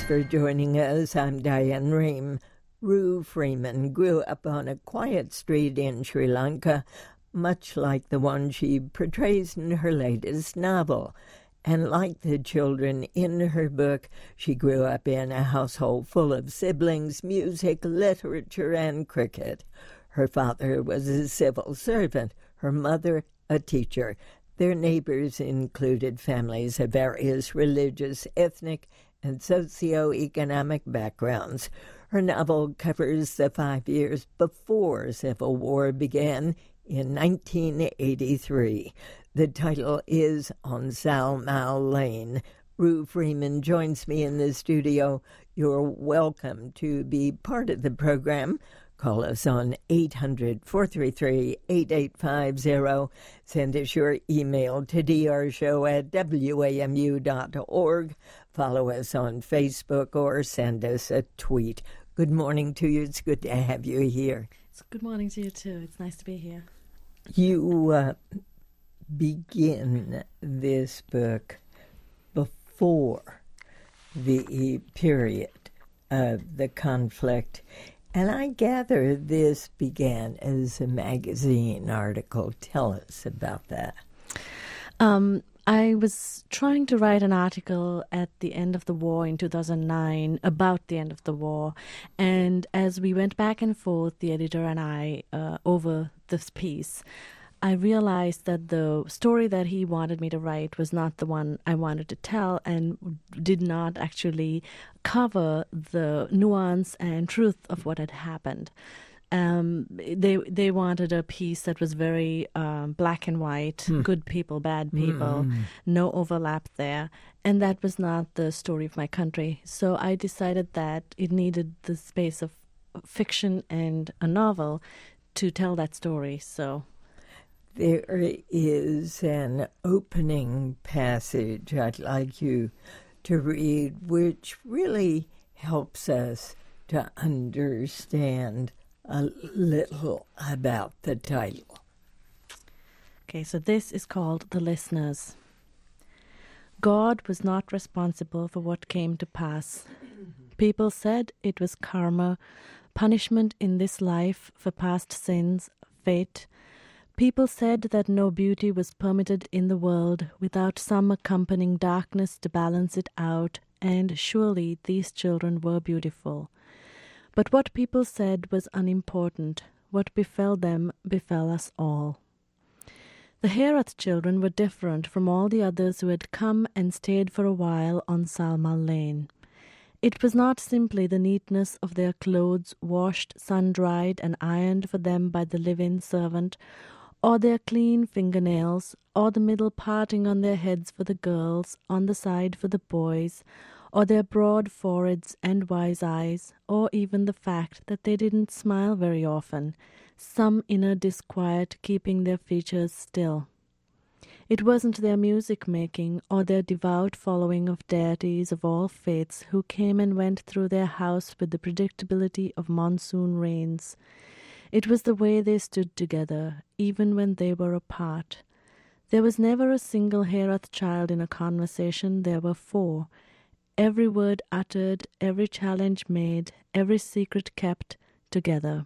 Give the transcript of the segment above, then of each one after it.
for joining us. I'm Diane Rehm. Rue Freeman grew up on a quiet street in Sri Lanka, much like the one she portrays in her latest novel. And like the children in her book, she grew up in a household full of siblings, music, literature, and cricket. Her father was a civil servant, her mother a teacher. Their neighbors included families of various religious, ethnic, and socio-economic backgrounds. Her novel covers the 5 years before Civil War began in 1983. The title is On Sal Mal Lane. Rue Freeman joins me in the studio. You're welcome to be part of the program. Call us on 800-433-8850. Send us your email to drshow@wamu.org. Follow us on Facebook or send us a tweet. Good morning to you. It's good to have you here. It's good morning to you, too. It's nice to be here. You begin this book before the period of the conflict. And I gather this began as a magazine article. Tell us about that. I was trying to write an article at the end of the war in 2009 about the end of the war. And as we went back and forth, the editor and I, over this piece, I realized that the story that he wanted me to write was not the one I wanted to tell and did not actually cover the nuance and truth of what had happened. They wanted a piece that was very black and white, good people, bad people, no overlap there. And that was not the story of my country. So I decided that it needed the space of fiction and a novel to tell that story. So there is an opening passage I'd like you to read, which really helps us to understand a little about the title. Okay, so this is called The Listeners. God was not responsible for what came to pass. People said it was karma, punishment in this life for past sins, fate. People said that no beauty was permitted in the world without some accompanying darkness to balance it out, and surely these children were beautiful. But what people said was unimportant. What befell them befell us all. The Herath children were different from all the others who had come and stayed for a while on Sal Mal Lane. It was not simply the neatness of their clothes washed, sun-dried, and ironed for them by the live-in servant, or their clean fingernails, or the middle parting on their heads for the girls, on the side for the boys, or their broad foreheads and wise eyes, or even the fact that they didn't smile very often, some inner disquiet keeping their features still. It wasn't their music-making or their devout following of deities of all faiths who came and went through their house with the predictability of monsoon rains. It was the way they stood together, even when they were apart. There was never a single Herath child in a conversation. There were 4. Every word uttered, every challenge made, every secret kept, together.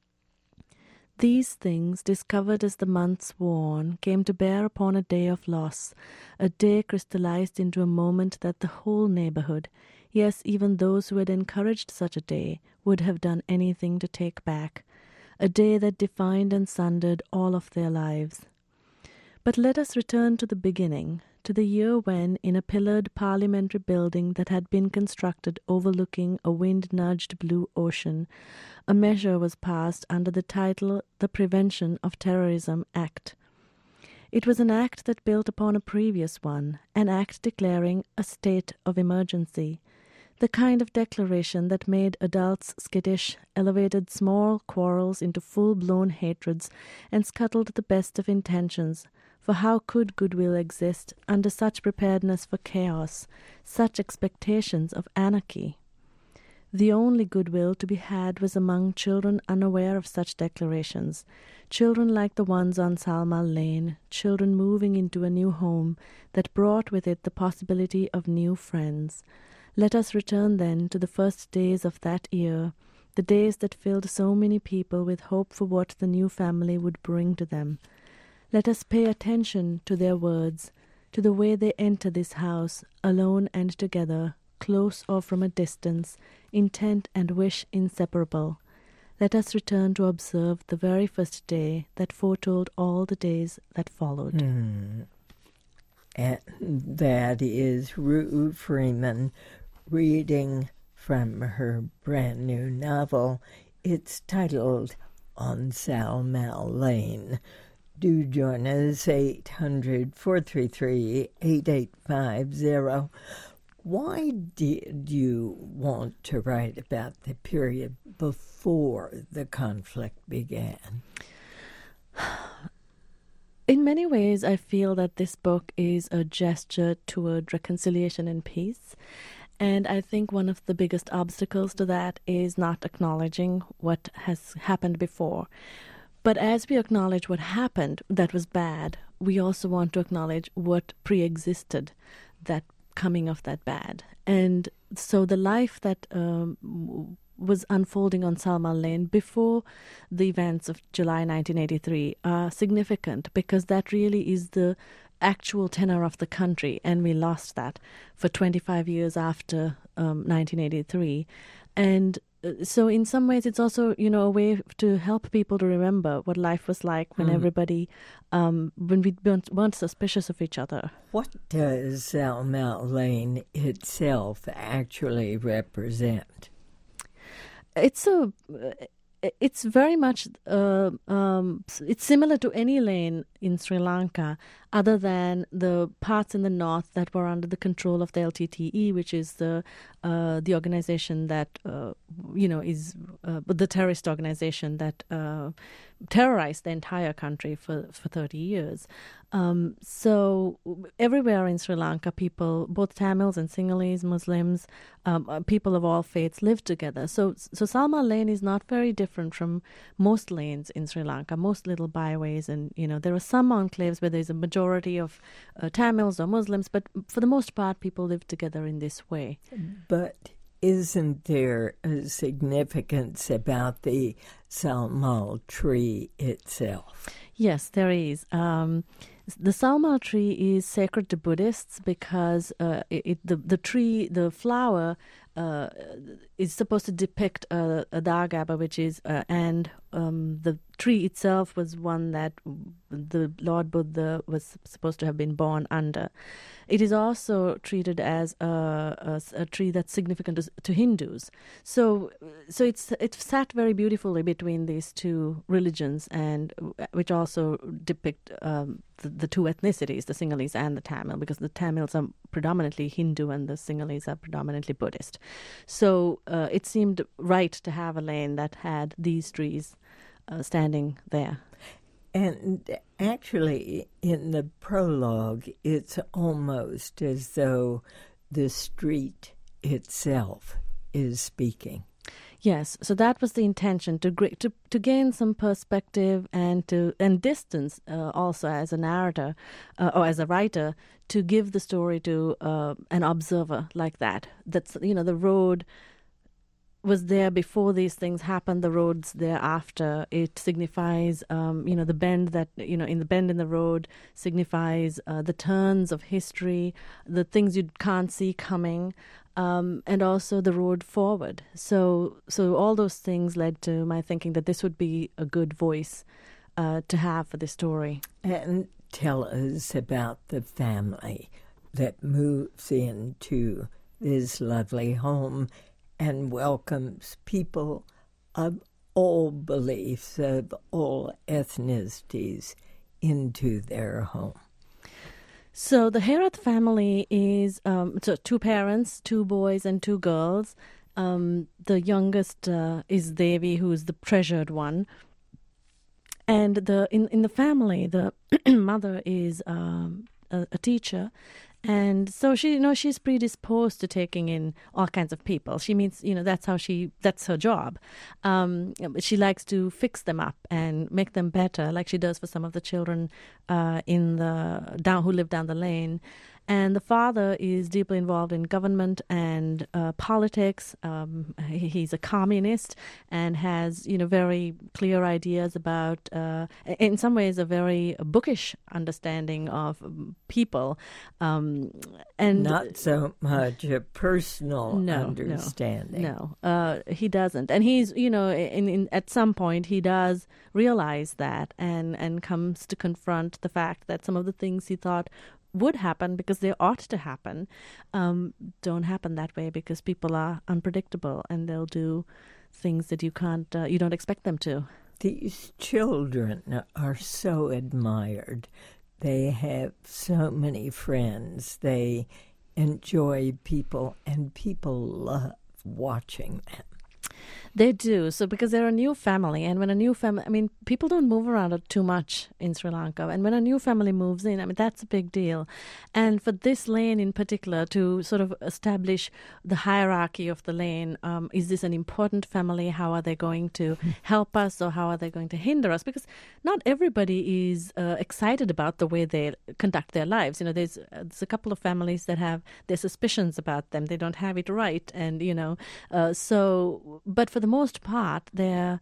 These things, discovered as the months wore on, came to bear upon a day of loss, a day crystallized into a moment that the whole neighborhood, yes, even those who had encouraged such a day, would have done anything to take back, a day that defined and sundered all of their lives. But let us return to the beginning, to the year when, in a pillared parliamentary building that had been constructed overlooking a wind-nudged blue ocean, a measure was passed under the title The Prevention of Terrorism Act. It was an act that built upon a previous one, an act declaring a state of emergency, the kind of declaration that made adults skittish, elevated small quarrels into full-blown hatreds, and scuttled the best of intentions. For how could goodwill exist under such preparedness for chaos, such expectations of anarchy? The only goodwill to be had was among children unaware of such declarations, children like the ones on Sal Mal Lane, children moving into a new home that brought with it the possibility of new friends, Let us return then to the first days of that year, the days that filled so many people with hope for what the new family would bring to them. Let us pay attention to their words, to the way they enter this house, alone and together, close or from a distance, intent and wish inseparable. Let us return to observe the very first day that foretold all the days that followed. And that is Rue Freeman reading from her brand new novel. It's titled On Sal Mal Lane. Do join us, 800-433-8850. Why did you want to write about the period before the conflict began? In many ways, I feel that this book is a gesture toward reconciliation and peace. And I think one of the biggest obstacles to that is not acknowledging what has happened before. But as we acknowledge what happened that was bad, we also want to acknowledge what pre-existed that coming of that bad. And so the life that was unfolding on Sal Mal Lane before the events of July 1983 are significant, because that really is the actual tenor of the country, and we lost that for 25 years after 1983. And so in some ways it's also, a way to help people to remember what life was like when everybody, when we weren't suspicious of each other. What does Sal Mal Lane itself actually represent? It's very much, it's similar to any lane in Sri Lanka, other than the parts in the north that were under the control of the LTTE, which is the organization that, is the terrorist organization that terrorized the entire country for 30 years. So everywhere in Sri Lanka, people, both Tamils and Sinhalese, Muslims, people of all faiths live together. So Sal Mal Lane is not very different from most lanes in Sri Lanka, most little byways. And, there are some enclaves where there's a majority of Tamils or Muslims, but for the most part, people live together in this way. But isn't there a significance about the Sal Mal tree itself? Yes, there is. The Sal Mal tree is sacred to Buddhists because the tree, the flower, is supposed to depict a Dagaba, which is, and the tree itself was one that the Lord Buddha was supposed to have been born under. It is also treated as a tree that's significant to Hindus. So it sat very beautifully between these two religions, and which also depict the two ethnicities, the Sinhalese and the Tamil, because the Tamils are predominantly Hindu and the Sinhalese are predominantly Buddhist. So it seemed right to have a lane that had these trees standing there. And actually, in the prologue, it's almost as though the street itself is speaking. Yes, so that was the intention, to gain some perspective and distance also as a narrator or as a writer, to give the story to an observer like that. That's, the road was there before these things happened, the road's there after. It signifies, the bend that, in the bend in the road signifies the turns of history, the things you can't see coming, and also the road forward. So all those things led to my thinking that this would be a good voice to have for this story. And tell us about the family that moves into this lovely home and welcomes people of all beliefs, of all ethnicities into their home. So the Herath family is two parents, two boys and two girls. The youngest is Devi, who is the treasured one. And in the family, the mother is a teacher. And so she's predisposed to taking in all kinds of people. She means, that's her job. She likes to fix them up and make them better, like she does for some of the children who live down the lane. And the father is deeply involved in government and politics. He's a communist and has, very clear ideas about, in some ways, a very bookish understanding of people. And not so much a personal understanding. No, he doesn't. And he's, at some point he does realize that and comes to confront the fact that some of the things he thought would happen because they ought to happen don't happen that way, because people are unpredictable and they'll do things that you don't expect them to. These children are so admired. They have so many friends. They enjoy people, and people love watching them. They do. So because they're a new family, and when a new family, people don't move around too much in Sri Lanka. And when a new family moves in, that's a big deal. And for this lane in particular to sort of establish the hierarchy of the lane, is this an important family? How are they going to help us, or how are they going to hinder us? Because not everybody is excited about the way they conduct their lives. There's a couple of families that have their suspicions about them. They don't have it right. And, but for the most part, they're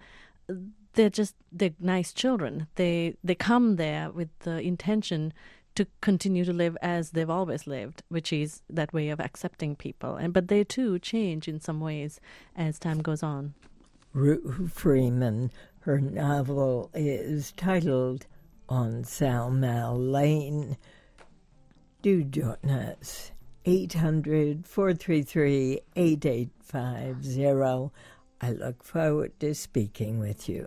nice children. They come there with the intention to continue to live as they've always lived, which is that way of accepting people. But they too change in some ways as time goes on. Rue Freeman, her novel is titled On Sal Mal Lane. Do join us. 800-433-8850. I look forward to speaking with you.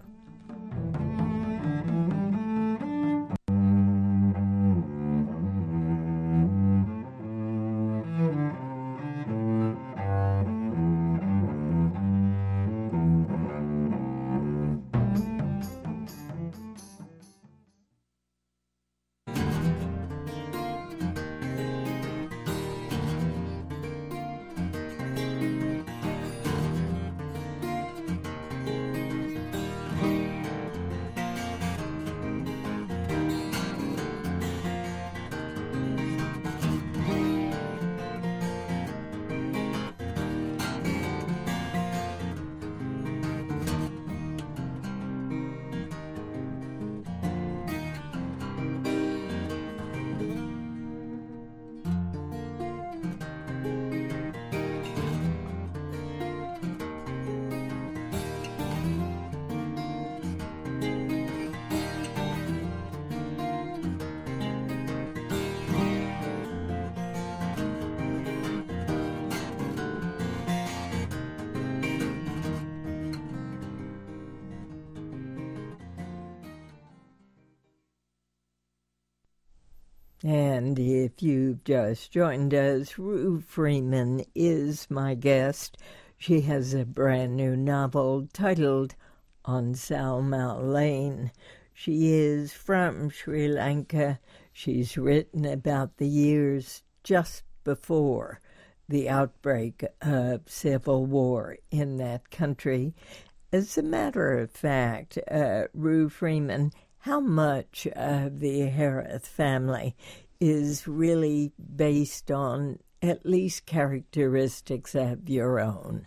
And if you've just joined us, Rue Freeman is my guest. She has a brand new novel titled On Sal Mal Lane. She is from Sri Lanka. She's written about the years just before the outbreak of civil war in that country. As a matter of fact, Rue Freeman, how much of the Harith family is really based on at least characteristics of your own?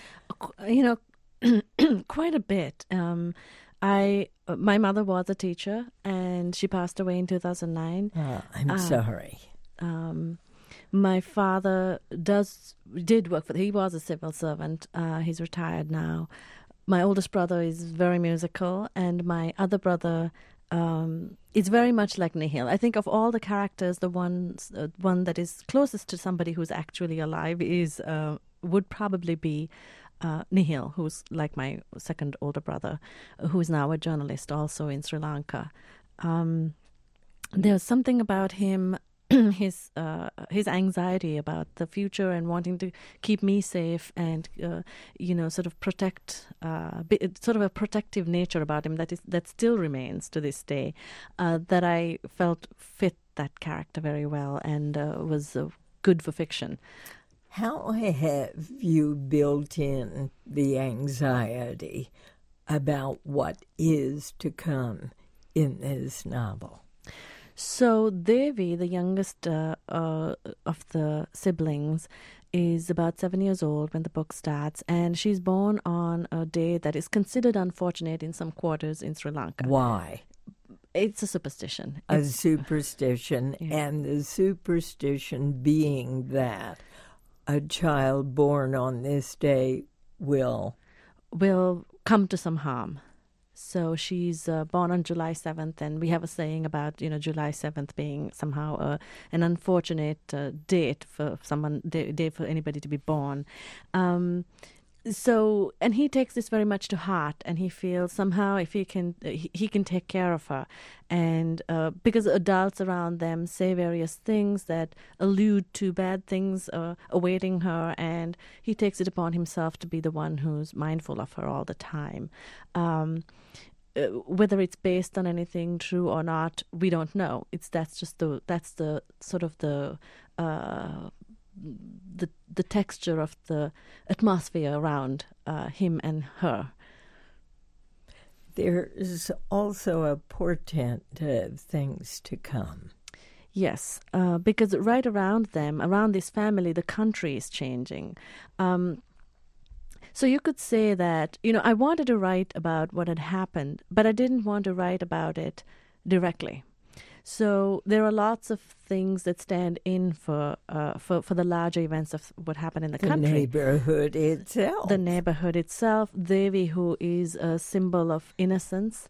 Quite a bit. My mother was a teacher, and she passed away in 2009. I'm sorry. My father did work he was a civil servant. He's retired now. My oldest brother is very musical, and my other brother is very much like Nihil. I think of all the characters, the one that is closest to somebody who's actually alive would probably be Nihil, who's like my second older brother, who is now a journalist also in Sri Lanka. There's something about him. His anxiety about the future and wanting to keep me safe and sort of protect, sort of a protective nature about him that still remains to this day, that I felt fit that character very well and was good for fiction. How have you built in the anxiety about what is to come in this novel? So Devi, the youngest of the siblings, is about 7 years old when the book starts, and she's born on a day that is considered unfortunate in some quarters in Sri Lanka. Why? It's a superstition. A superstition, Yeah. and the superstition being that a child born on this day will come to some harm. So she's born on July 7th, and we have a saying about, July 7th being somehow an unfortunate date for someone, day for anybody to be born. So, and he takes this very much to heart, and he feels somehow if he can take care of her, and because adults around them say various things that allude to bad things awaiting her, and he takes it upon himself to be the one who's mindful of her all the time. Whether it's based on anything true or not, we don't know. That's the sort of the texture of the atmosphere around him and her. There is also a portent of things to come. Yes, because right around them, around this family, the country is changing. So you could say that, I wanted to write about what had happened, but I didn't want to write about it directly. So there are lots of things that stand in for the larger events of what happened in the country. The neighborhood itself. The neighborhood itself. Devi, who is a symbol of innocence.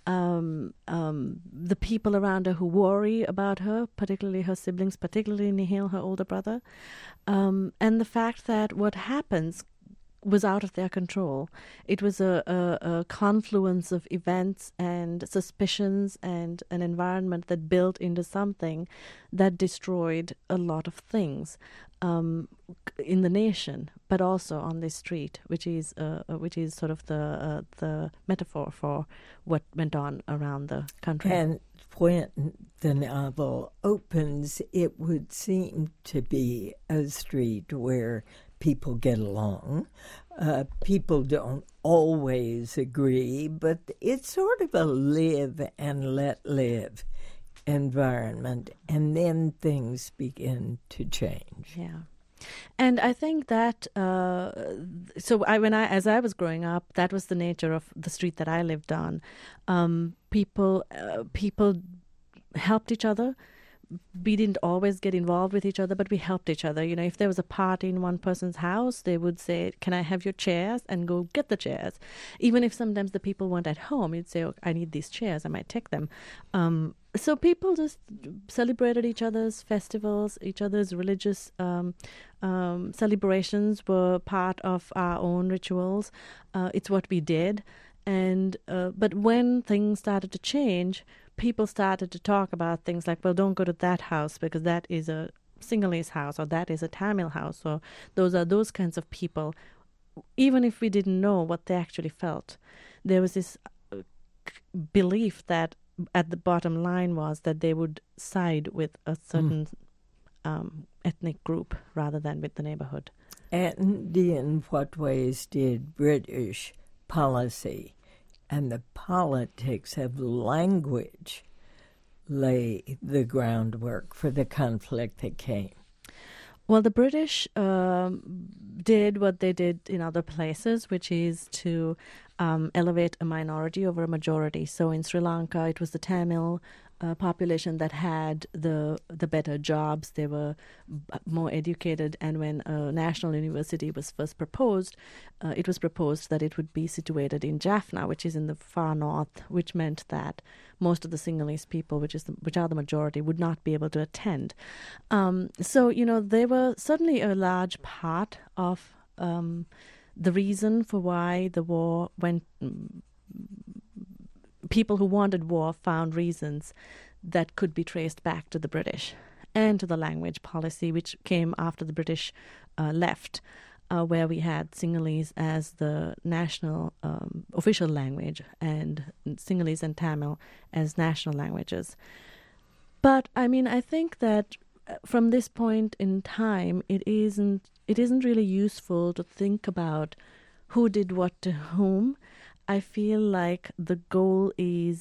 The people around her who worry about her, particularly her siblings, particularly Nihil, her older brother. And the fact that what happens was out of their control. It was a confluence of events and suspicions and an environment that built into something that destroyed a lot of things in the nation, but also on this street, which is sort of the metaphor for what went on around the country. And when the novel opens, it would seem to be a street where people get along. People don't always agree, but it's sort of a live and let live environment, and then things begin to change. Yeah. And I think that as I was growing up, that was the nature of the street that I lived on. People helped each other. We didn't always get involved with each other, but we helped each other. If there was a party in one person's house, they would say, "Can I have your chairs?" and go get the chairs. Even if sometimes the people weren't at home, you'd say, "Oh, I need these chairs. I might take them." So people just celebrated each other's festivals, each other's religious celebrations were part of our own rituals. It's what we did. And but when things started to change, people started to talk about things like, well, don't go to that house because that is a Sinhalese house, or that is a Tamil house, or those are those kinds of people. Even if we didn't know what they actually felt, there was this belief that at the bottom line was that they would side with a certain ethnic group rather than with the neighborhood. And in what ways did British policy and the politics of language lay the groundwork for the conflict that came? Well, the British did what they did in other places, which is to elevate a minority over a majority. So in Sri Lanka, it was the Tamil population that had the better jobs. They were more educated, and when a national university was first proposed, it was proposed that it would be situated in Jaffna, which is in the far north, which meant that most of the Sinhalese people, which are the majority, would not be able to attend. So they were certainly a large part of the reason for why the war went. People who wanted war found reasons that could be traced back to the British and to the language policy, which came after the British left, where we had Sinhalese as the national official language and Sinhalese and Tamil as national languages. But I think that from this point in time, it isn't really useful to think about who did what to whom. I feel like the goal is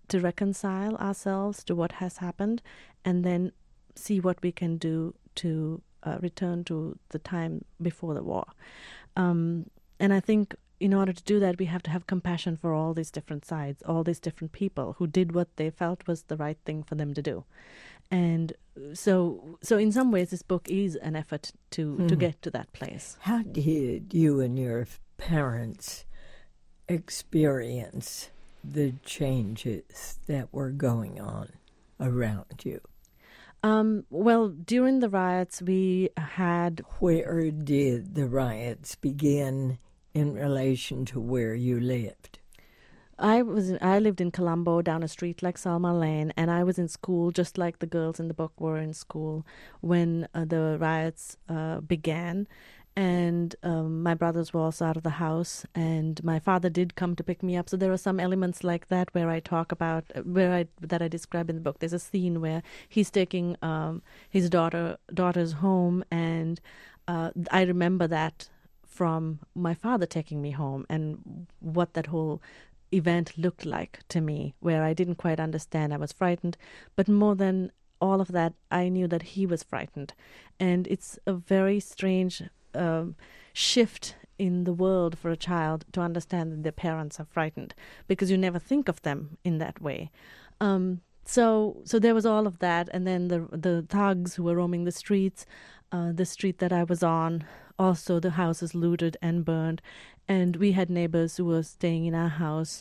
to reconcile ourselves to what has happened, and then see what we can do to return to the time before the war. And I think in order to do that, we have to have compassion for all these different sides, all these different people who did what they felt was the right thing for them to do. And so in some ways, this book is an effort to get to that place. How did you and your parents experience the changes that were going on around you? Well, during the riots, we had... Where did the riots begin in relation to where you lived? I lived in Colombo, down a street like Selma Lane, and I was in school just like the girls in the book were in school when the riots began. And my brothers were also out of the house, and my father did come to pick me up. So there are some elements like that where I talk about that I describe in the book. There's a scene where he's taking his daughter's home, and I remember that from my father taking me home and what that whole event looked like to me, where I didn't quite understand. I was frightened, but more than all of that, I knew that he was frightened, and it's a very strange shift in the world for a child to understand that their parents are frightened, because you never think of them in that way. So there was all of that, and then the thugs who were roaming the streets, the street that I was on, also the houses looted and burned, and we had neighbors who were staying in our house.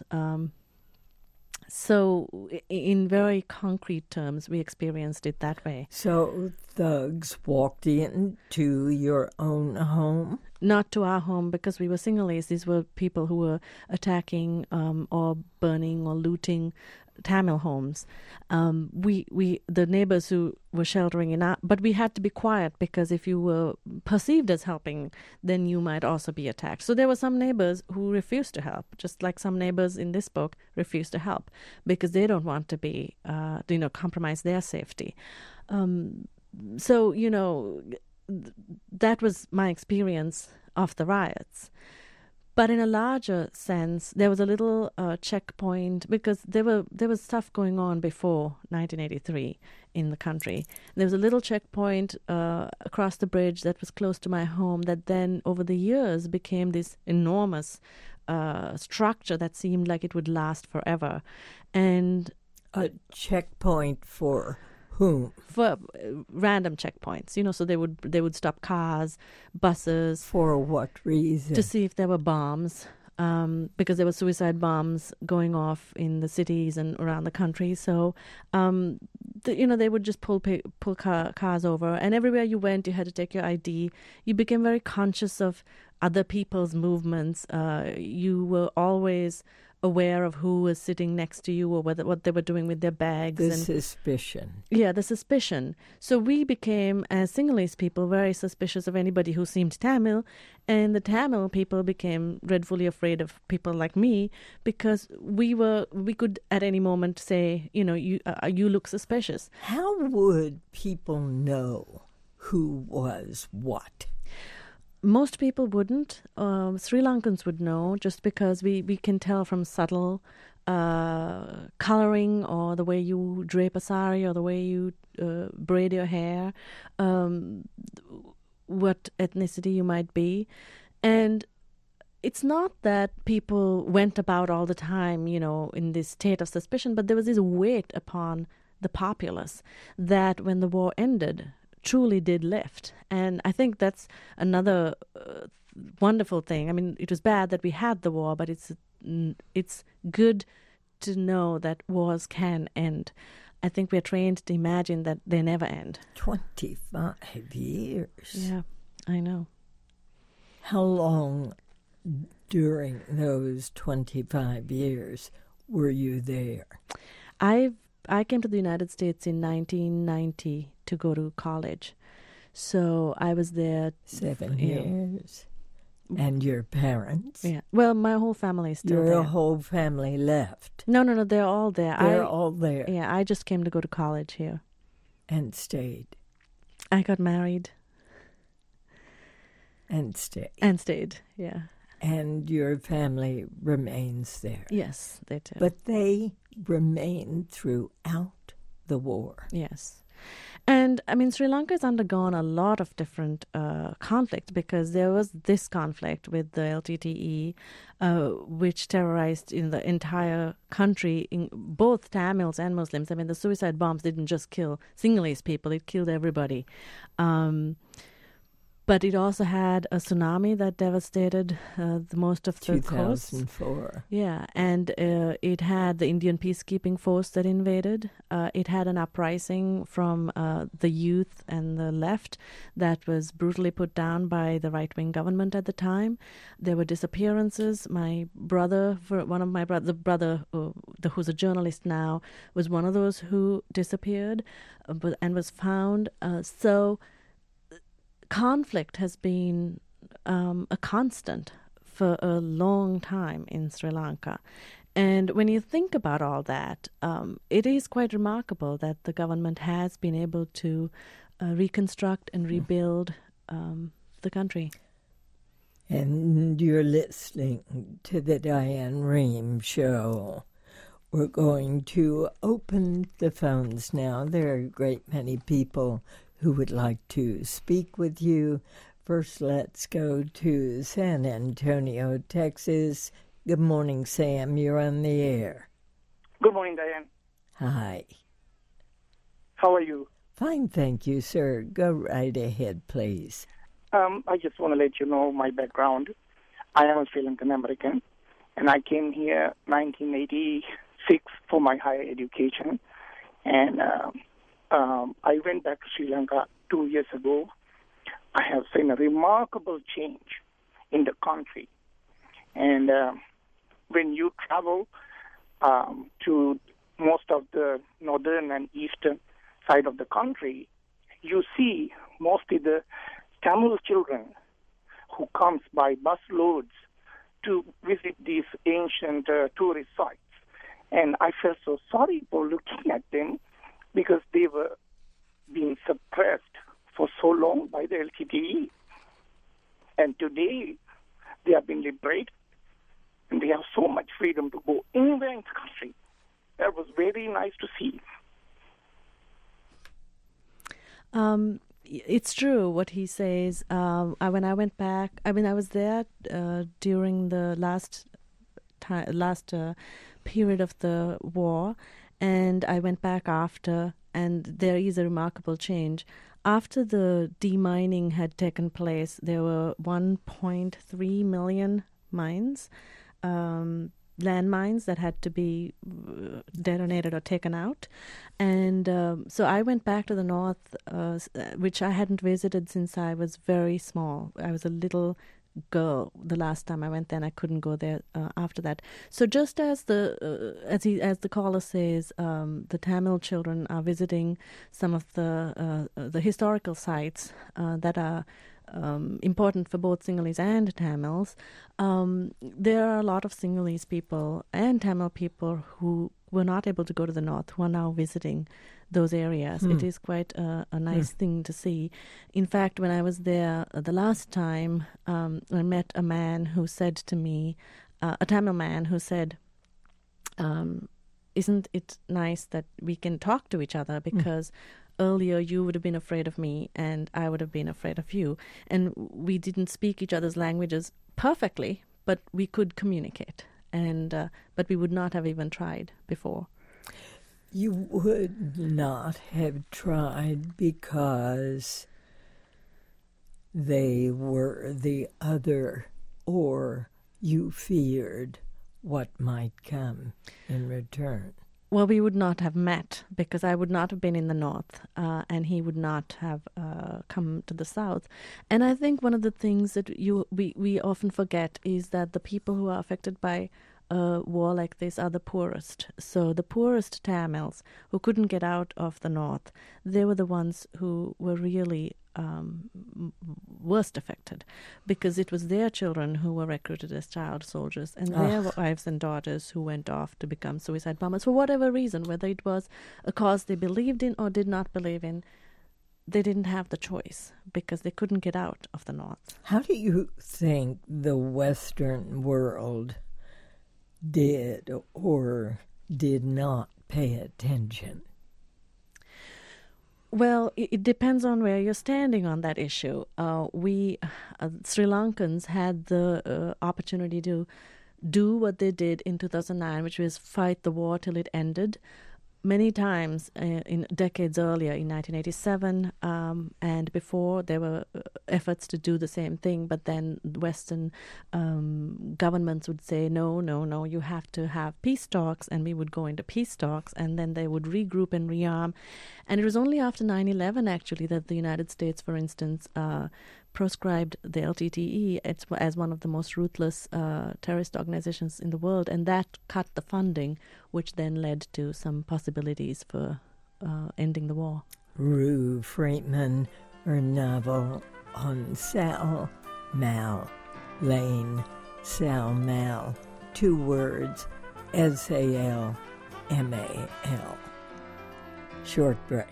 So in very concrete terms, we experienced it that way. So thugs walked into your own home? Not to our home, because we were Sinhalese. These were people who were attacking or burning or looting Tamil homes. The neighbors who were sheltering in our... But we had to be quiet, because if you were perceived as helping, then you might also be attacked. So there were some neighbors who refused to help, just like some neighbors in this book refused to help, because they don't want to be, compromise their safety. So, that was my experience of the riots. But in a larger sense, there was a little checkpoint, because there was stuff going on before 1983 in the country. There was a little checkpoint across the bridge that was close to my home that then, over the years, became this enormous structure that seemed like it would last forever. And a checkpoint for whom? For random checkpoints, so they would stop cars, buses. For what reason? To see if there were bombs, because there were suicide bombs going off in the cities and around the country. So, they would just pull cars over, and everywhere you went, you had to take your ID. You became very conscious of other people's movements. You were always aware of who was sitting next to you, or what they were doing with their bags. The suspicion. Yeah, the suspicion. So we became, as Sinhalese people, very suspicious of anybody who seemed Tamil, and the Tamil people became dreadfully afraid of people like me, because we could at any moment say, you look suspicious. How would people know who was what? Most people wouldn't. Sri Lankans would know, just because we can tell from subtle coloring, or the way you drape a sari, or the way you braid your hair, what ethnicity you might be. And it's not that people went about all the time, in this state of suspicion, but there was this weight upon the populace that when the war ended, truly did lift. And I think that's another wonderful thing. I mean, it was bad that we had the war, but it's good to know that wars can end. I think we're trained to imagine that they never end. 25 years. Yeah, I know. How long during those 25 years were you there? I came to the United States in 1990 to go to college. So I was there 7 years. And your parents? Yeah. Well, my whole family is still there. Your whole family left? No, they're all there. They're all there? Yeah, I just came to go to college here. And stayed? I got married. And stayed? And stayed, yeah. And your family remains there? Yes, they do. But they remained throughout the war. Yes. And, I mean, Sri Lanka has undergone a lot of different conflicts, because there was this conflict with the LTTE, which terrorized the entire country, in both Tamils and Muslims. I mean, the suicide bombs didn't just kill Sinhalese people, it killed everybody. But it also had a tsunami that devastated the most of the coast. 2004. Yeah, and it had the Indian peacekeeping force that invaded. It had an uprising from the youth and the left that was brutally put down by the right-wing government at the time. There were disappearances. My brother, the brother who's a journalist now, was one of those who disappeared and was found. So conflict has been a constant for a long time in Sri Lanka. And when you think about all that, it is quite remarkable that the government has been able to reconstruct and rebuild the country. And you're listening to the Diane Rehm Show. We're going to open the phones now. There are a great many people who would like to speak with you. First, let's go to San Antonio, Texas. Good morning, Sam. You're on the air. Good morning, Diane. Hi. How are you? Fine, thank you, sir. Go right ahead, please. I just want to let you know my background. I am a Sri Lankan American, and I came here 1986 for my higher education. And I went back to Sri Lanka 2 years ago. I have seen a remarkable change in the country. And when you travel to most of the northern and eastern side of the country, you see mostly the Tamil children who comes by bus loads to visit these ancient tourist sites. And I felt so sorry for looking at them, because they were being suppressed for so long by the LTTE. And today, they have been liberated, and they have so much freedom to go anywhere in the country. That was very nice to see. It's true what he says. When I went back, I mean, I was there during the last period of the war, and I went back after, and there is a remarkable change. After the demining had taken place, there were 1.3 million mines, landmines that had to be detonated or taken out. And so I went back to the north, which I hadn't visited since I was very small. I was a little girl the last time I went there, and I couldn't go there after that. So just as the caller says, the Tamil children are visiting some of the historical sites that are important for both Sinhalese and Tamils. There are a lot of Sinhalese people and Tamil people who were not able to go to the north, who are now visiting those areas. It is quite a nice thing to see. In fact, when I was there the last time, I met a man who said to me, a Tamil man who said, isn't it nice that we can talk to each other, because earlier you would have been afraid of me and I would have been afraid of you. And we didn't speak each other's languages perfectly, but we could communicate. And but we would not have even tried before. You would not have tried because they were the other, or you feared what might come in return. Well, we would not have met, because I would not have been in the north, and he would not have come to the south. And I think one of the things that we often forget is that the people who are affected by a war like this are the poorest. So the poorest Tamils who couldn't get out of the north, they were the ones who were really worst affected, because it was their children who were recruited as child soldiers, and their wives and daughters who went off to become suicide bombers for whatever reason, whether it was a cause they believed in or did not believe in. They didn't have the choice because they couldn't get out of the north. How do you think the Western world did or did not pay attention? Well, it depends on where you're standing on that issue. We Sri Lankans had the opportunity to do what they did in 2009, which was fight the war till it ended. Many times in decades earlier, in 1987 and before, there were efforts to do the same thing, but then Western governments would say, no, you have to have peace talks, and we would go into peace talks, and then they would regroup and rearm. And it was only after 9/11, actually, that the United States, for instance, proscribed the LTTE as one of the most ruthless terrorist organizations in the world, and that cut the funding, which then led to some possibilities for ending the war. Rue Freeman, her novel on Sal Mal Lane, Sal Mal, 2 words, SALMAL. Short break.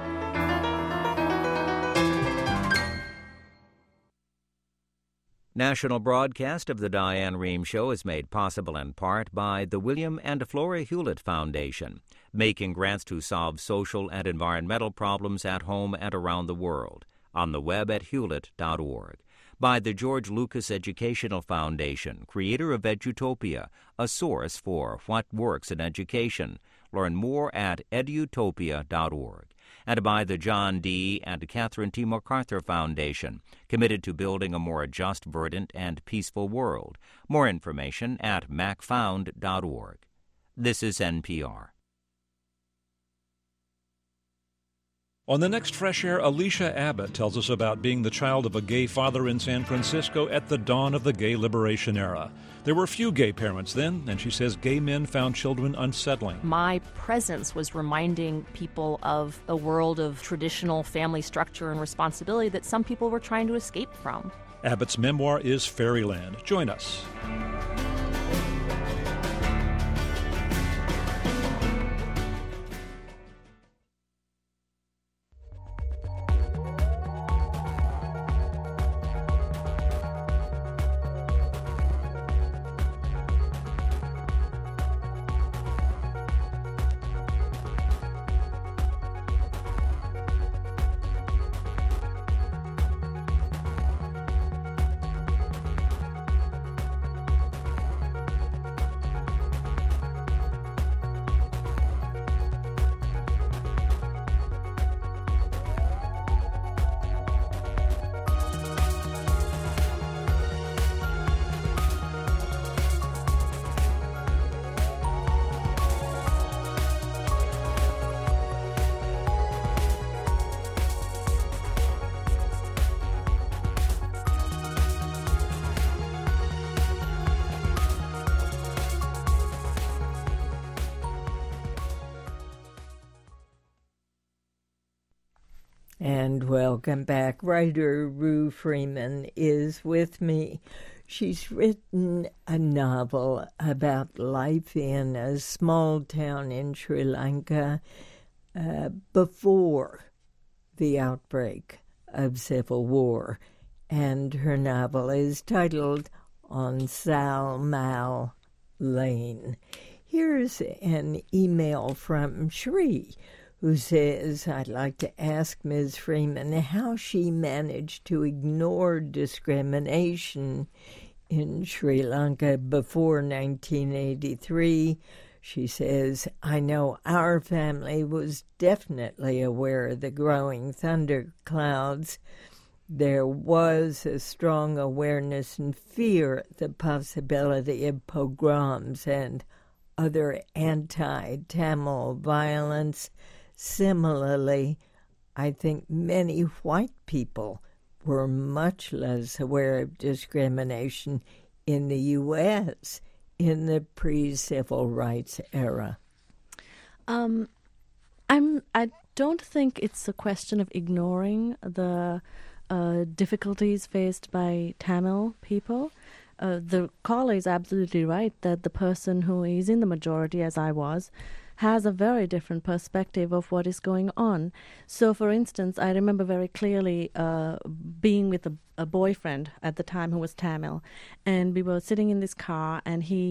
National broadcast of the Diane Rehm Show is made possible in part by the William and Flora Hewlett Foundation, making grants to solve social and environmental problems at home and around the world, on the web at hewlett.org. By the George Lucas Educational Foundation, creator of Edutopia, a source for what works in education. Learn more at edutopia.org. And by the John D. and Catherine T. MacArthur Foundation, committed to building a more just, verdant, and peaceful world. More information at macfound.org. This is NPR. On the next Fresh Air, Alicia Abbott tells us about being the child of a gay father in San Francisco at the dawn of the gay liberation era. There were few gay parents then, and she says gay men found children unsettling. My presence was reminding people of a world of traditional family structure and responsibility that some people were trying to escape from. Abbott's memoir is Fairyland. Join us. And welcome back. Writer Rue Freeman is with me. She's written a novel about life in a small town in Sri Lanka before the outbreak of civil war. And her novel is titled On Sal Mal Lane. Here's an email from Shri, who says, I'd like to ask Ms. Freeman how she managed to ignore discrimination in Sri Lanka before 1983. She says, I know our family was definitely aware of the growing thunderclouds. There was a strong awareness and fear of the possibility of pogroms and other anti-Tamil violence. Similarly, I think many white people were much less aware of discrimination in the U.S. in the pre-civil rights era. I don't think it's a question of ignoring the difficulties faced by Tamil people. The caller is absolutely right that the person who is in the majority, as I was, has a very different perspective of what is going on. So, for instance, I remember very clearly being with a boyfriend at the time who was Tamil, and we were sitting in this car, and he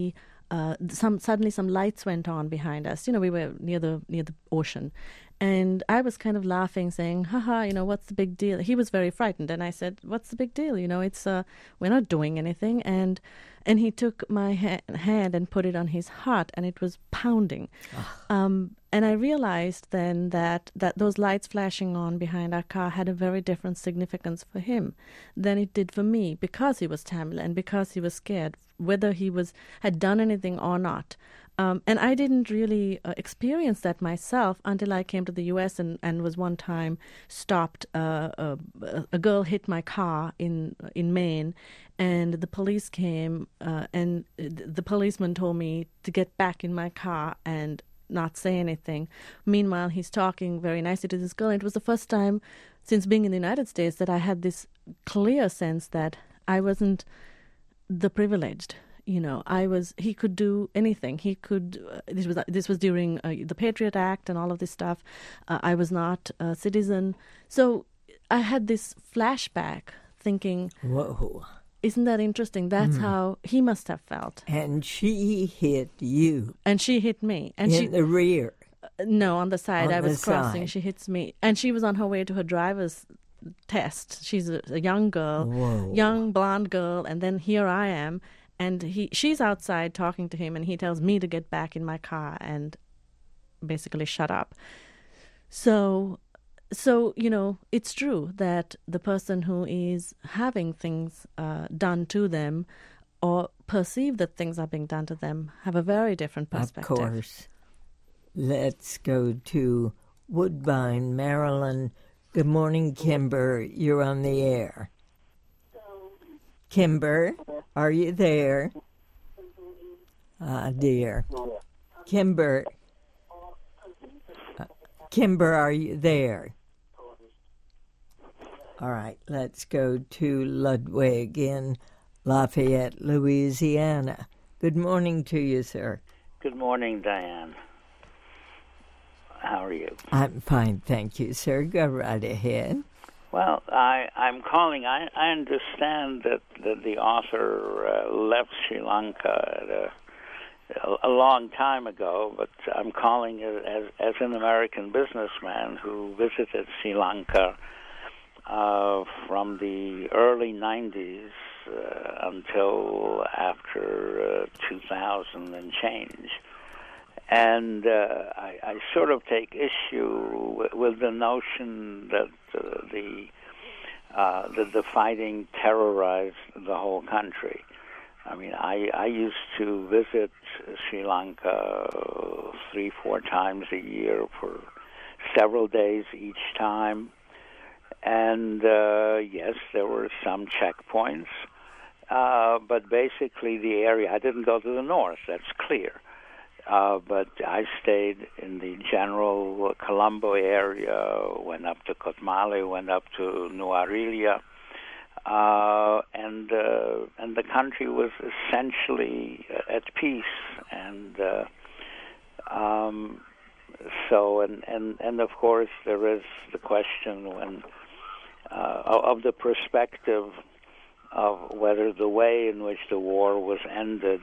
suddenly some lights went on behind us. We were near the ocean. And I was kind of laughing, saying, haha, what's the big deal? He was very frightened. And I said, what's the big deal? It's we're not doing anything. And he took my hand and put it on his heart, and it was pounding. And I realized then that those lights flashing on behind our car had a very different significance for him than it did for me, because he was Tamil and because he was scared, whether he had done anything or not. And I didn't really experience that myself until I came to the U.S. and was one time stopped. A girl hit my car in Maine, and the police came, and the policeman told me to get back in my car and not say anything. Meanwhile, he's talking very nicely to this girl. And it was the first time since being in the United States that I had this clear sense that I wasn't the privileged. He could do anything. He could. This was during the Patriot Act and all of this stuff. I was not a citizen, so I had this flashback, thinking, "Whoa, isn't that interesting? That's how he must have felt." And she hit you. And she hit me. And in the rear. No, on the side. I was crossing. Side. She hits me, and she was on her way to her driver's test. She's a young girl, young blonde girl, and then here I am. And she's outside talking to him, and he tells me to get back in my car and basically shut up. So it's true that the person who is having things done to them or perceive that things are being done to them have a very different perspective. Of course. Let's go to Woodbine, Maryland. Good morning, Kimber. You're on the air. Kimber, are you there? Ah, dear. Kimber, are you there? All right, let's go to Ludwig in Lafayette, Louisiana. Good morning to you, sir. Good morning, Diane. How are you? I'm fine, thank you, sir. Go right ahead. Well, I'm calling. I understand that the author left Sri Lanka a long time ago, but I'm calling as an American businessman who visited Sri Lanka from the early 90s until after 2000 and change. And I sort of take issue with the notion that the fighting terrorized the whole country. I mean, I used to visit Sri Lanka 3-4 times a year for several days each time. And yes, there were some checkpoints, but basically the area, I didn't go to the north, that's clear. But I stayed in the general Colombo area, went up to Kotmale, went up to Nuwara, and the country was essentially at peace. And of course there is the question of the perspective of whether the way in which the war was ended,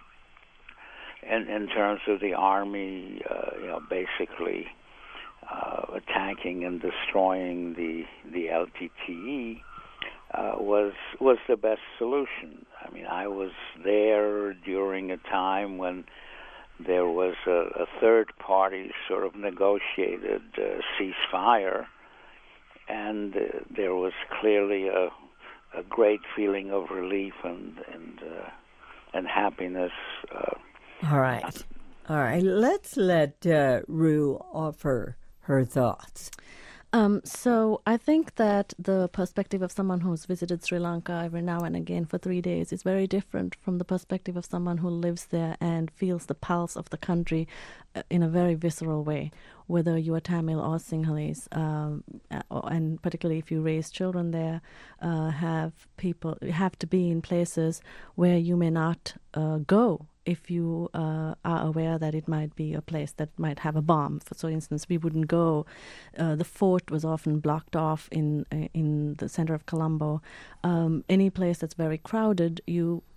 in terms of the army, basically attacking and destroying the LTTE, was the best solution. I mean, I was there during a time when there was a third party sort of negotiated ceasefire, and there was clearly a great feeling of relief and happiness. All right. Let's let Rue offer her thoughts. So I think that the perspective of someone who's visited Sri Lanka every now and again for 3 days is very different from the perspective of someone who lives there and feels the pulse of the country in a very visceral way, whether you are Tamil or Sinhalese, and particularly if you raise children there, have to be in places where you may not go if you are aware that it might be a place that might have a bomb. For instance, we wouldn't go. The fort was often blocked off in the center of Colombo. Any place that's very crowded, you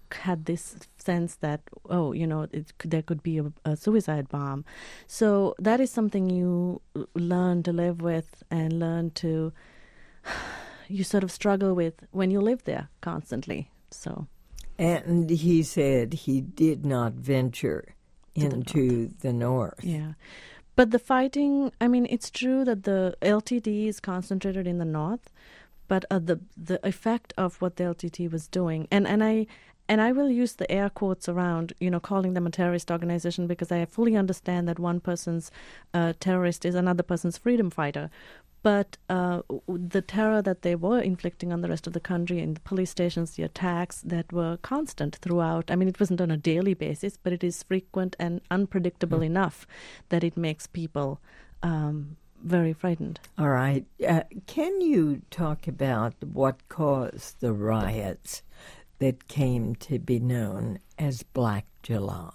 had this sense that, oh, there could be a suicide bomb. So that is something you learn to live with and learn to, you sort of struggle with when you live there constantly. So, and he said he did not venture into the north. Yeah. But the fighting, I mean, it's true that the LTT is concentrated in the north, but the effect of what the LTT was doing, and I will use the air quotes around, calling them a terrorist organization, because I fully understand that one person's terrorist is another person's freedom fighter. But the terror that they were inflicting on the rest of the country, in the police stations, the attacks that were constant throughout. I mean, it wasn't on a daily basis, but it is frequent and unpredictable enough that it makes people very frightened. All right. Can you talk about what caused the riots that came to be known as Black July?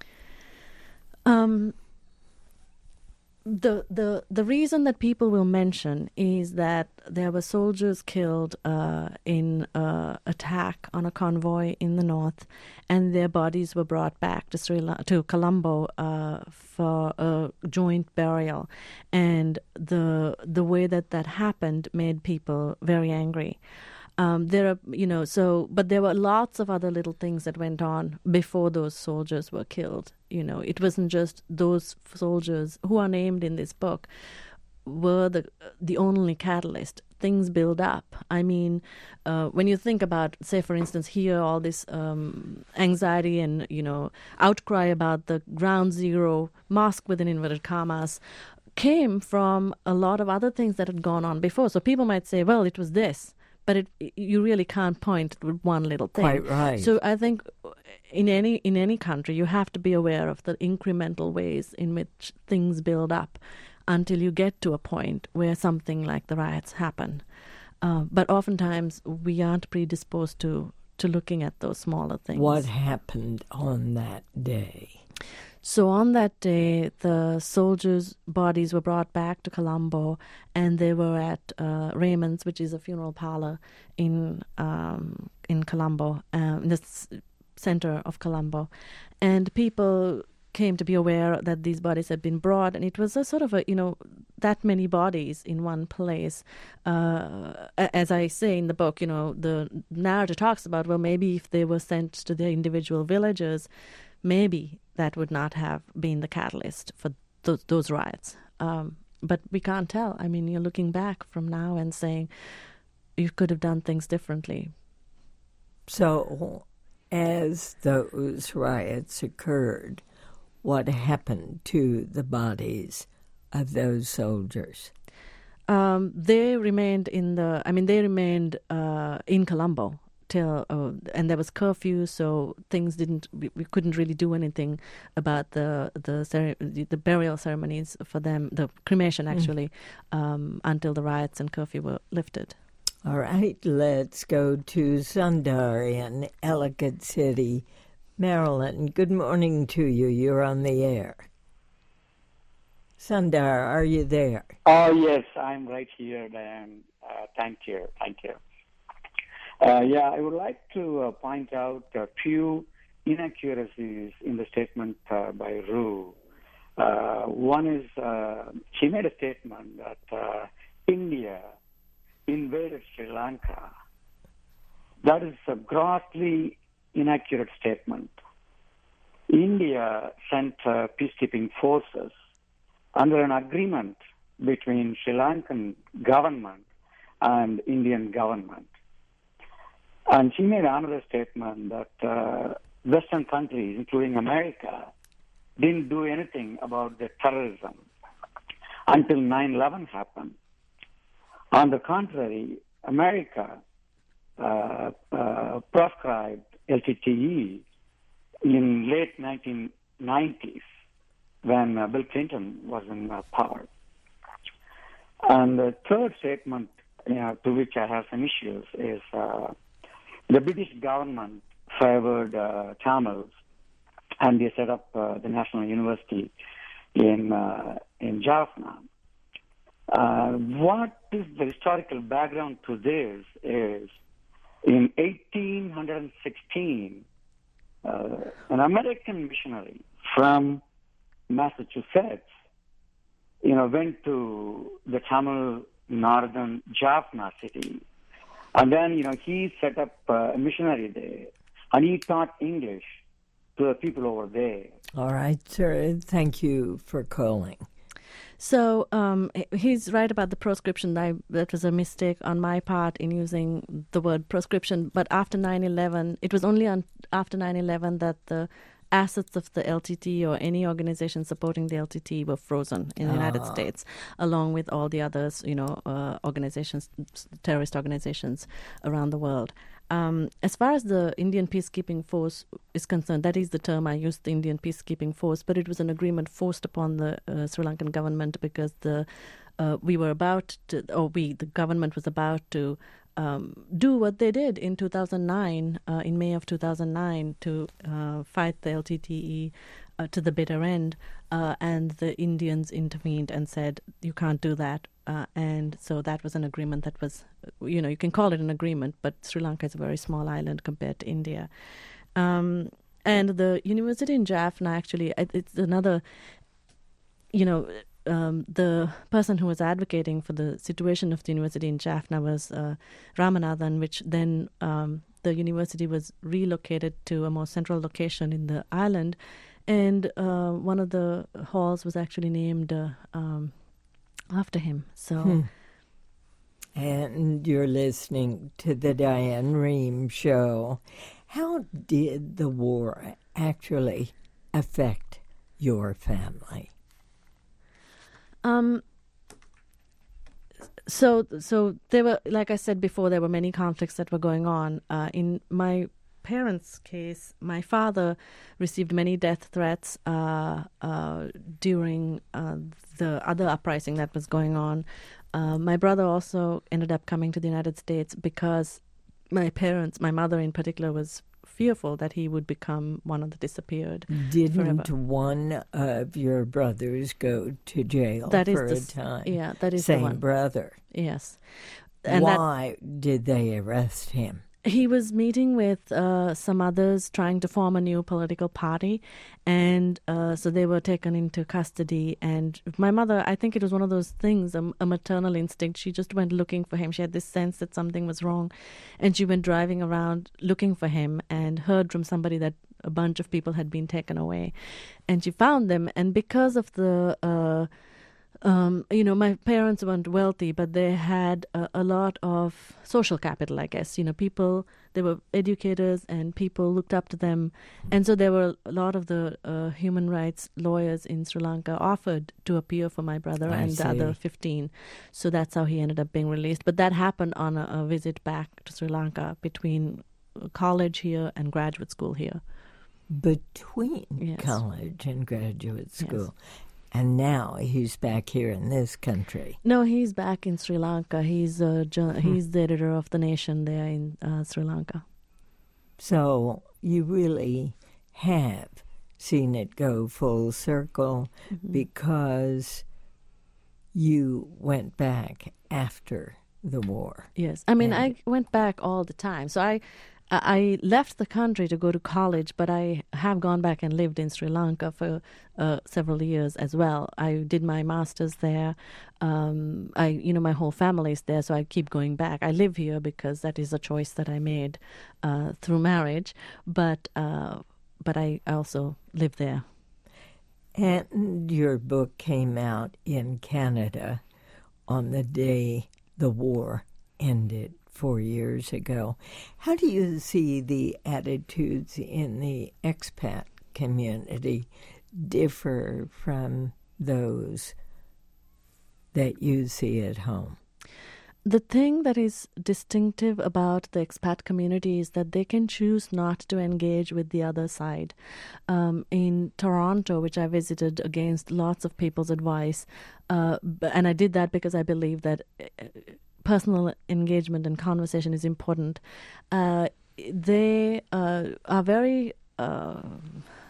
The reason that people will mention is that there were soldiers killed in an attack on a convoy in the north, and their bodies were brought back to Colombo for a joint burial, and the way that happened made people very angry. But there were lots of other little things that went on before those soldiers were killed. It wasn't just those soldiers who are named in this book were the only catalyst. Things build up. I mean, when you think about, say, for instance, here, all this anxiety and, outcry about the Ground Zero mosque within inverted commas came from a lot of other things that had gone on before. So people might say, well, it was this. But you really can't point with one little thing. Quite right. So I think in any country, you have to be aware of the incremental ways in which things build up until you get to a point where something like the riots happen. But oftentimes we aren't predisposed to looking at those smaller things. What happened on that day? So on that day, the soldiers' bodies were brought back to Colombo, and they were at Raymond's, which is a funeral parlor in Colombo, in the center of Colombo. And people came to be aware that these bodies had been brought, and it was a sort of that many bodies in one place. As I say in the book, the narrator talks about, well, maybe if they were sent to their individual villages, maybe that would not have been the catalyst for those riots. But we can't tell. I mean, you're looking back from now and saying you could have done things differently. So as those riots occurred, what happened to the bodies of those soldiers? They remained in Colombo. And there was curfew, so things we couldn't really do anything about the burial ceremonies for them, the cremation actually, until the riots and curfew were lifted. All right, let's go to Sundar in Ellicott City, Maryland. Good morning to you. You're on the air. Sundar, are you there? Oh, yes, I'm right here, Diane. Thank you. I would like to point out a few inaccuracies in the statement by Rue. One is she made a statement that India invaded Sri Lanka. That is a grossly inaccurate statement. India sent peacekeeping forces under an agreement between Sri Lankan government and Indian government. And she made another statement that Western countries, including America, didn't do anything about the terrorism until 9/11 happened. On the contrary, America proscribed LTTE in late 1990s when Bill Clinton was in power. And the third statement to which I have some issues is the British government favored Tamils, and they set up the National University in Jaffna. What is the historical background to this is in 1816, an American missionary from Massachusetts, went to the Tamil northern Jaffna city. And then, he set up a missionary there. And he taught English to the people over there. All right, sir. Thank you for calling. So he's right about the proscription. That was a mistake on my part in using the word proscription. But after 9/11, it was only after 9/11 that the assets of the LTT or any organization supporting the LTT were frozen in the United States, along with all the others, organizations, terrorist organizations around the world. As far as the Indian Peacekeeping Force is concerned, that is the term I used, the Indian Peacekeeping Force, but it was an agreement forced upon the Sri Lankan government because the government was about to do what they did in 2009, in May of 2009, to fight the LTTE to the bitter end, and the Indians intervened and said, you can't do that. And so that was an agreement that was, you can call it an agreement, but Sri Lanka is a very small island compared to India. And the university in Jaffna, actually, it's another, the person who was advocating for the situation of the university in Jaffna was Ramanathan, which then the university was relocated to a more central location in the island. And one of the halls was actually named after him. So, And you're listening to the Diane Rehm Show. How did the war actually affect your family? So there were, like I said before, there were many conflicts that were going on. In my parents' case, my father received many death threats during the other uprising that was going on. My brother also ended up coming to the United States because my mother in particular, was fearful that he would become one of the disappeared. Didn't forever. one of your brothers go to jail for a time? Yeah, that is Same the one. brother. Yes. And why did they arrest him? He was meeting with some others trying to form a new political party, and so they were taken into custody. And my mother, I think it was one of those things, a maternal instinct. She just went looking for him. She had this sense that something was wrong, and she went driving around looking for him and heard from somebody that a bunch of people had been taken away. And she found them, and because of the my parents weren't wealthy, but they had a lot of social capital, I guess. People, they were educators and people looked up to them. And so there were a lot of the human rights lawyers in Sri Lanka offered to appear for my brother and the other 15. So that's how he ended up being released. But that happened on a visit back to Sri Lanka between college here and graduate school here. Between college and graduate school. Yes. And now he's back here in this country. No, he's back in Sri Lanka. He's he's the editor of The Nation there in Sri Lanka. So you really have seen it go full circle because you went back after the war. Yes. I mean, I went back all the time. So I left the country to go to college, but I have gone back and lived in Sri Lanka for several years as well. I did my master's there. My whole family's there, so I keep going back. I live here because that is a choice that I made through marriage, but I also live there. And your book came out in Canada on the day the war ended 4 years ago. How do you see the attitudes in the expat community differ from those that you see at home? The thing that is distinctive about the expat community is that they can choose not to engage with the other side. In Toronto, which I visited against lots of people's advice, and I did that because I believe that personal engagement and conversation is important. They are very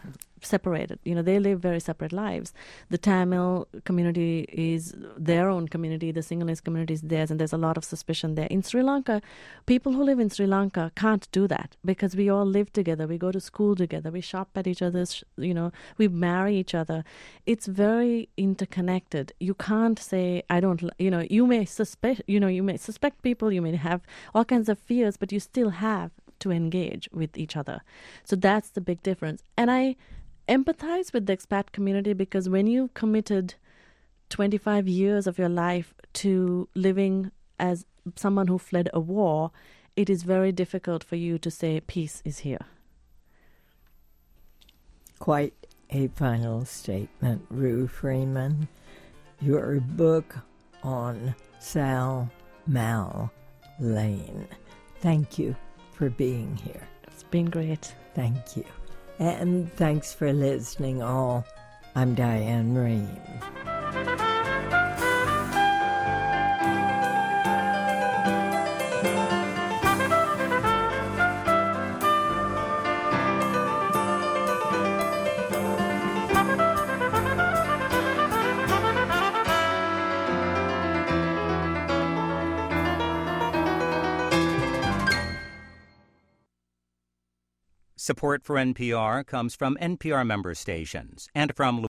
separated. They live very separate lives. The Tamil community is their own community. The Sinhalese community is theirs, and there's a lot of suspicion there. In Sri Lanka, people who live in Sri Lanka can't do that because we all live together. We go to school together. We shop at each other's, we marry each other. It's very interconnected. You can't say, I don't, you may suspect people, you may have all kinds of fears, but you still have to engage with each other. So that's the big difference. And I empathize with the expat community because when you've committed 25 years of your life to living as someone who fled a war, it is very difficult for you to say peace is here. Quite a final statement, Rue Freeman. Your book on Sal Mal Lane. Thank you for being here. It's been great. Thank you. And thanks for listening all. I'm Diane Rehm. Support for NPR comes from NPR member stations and from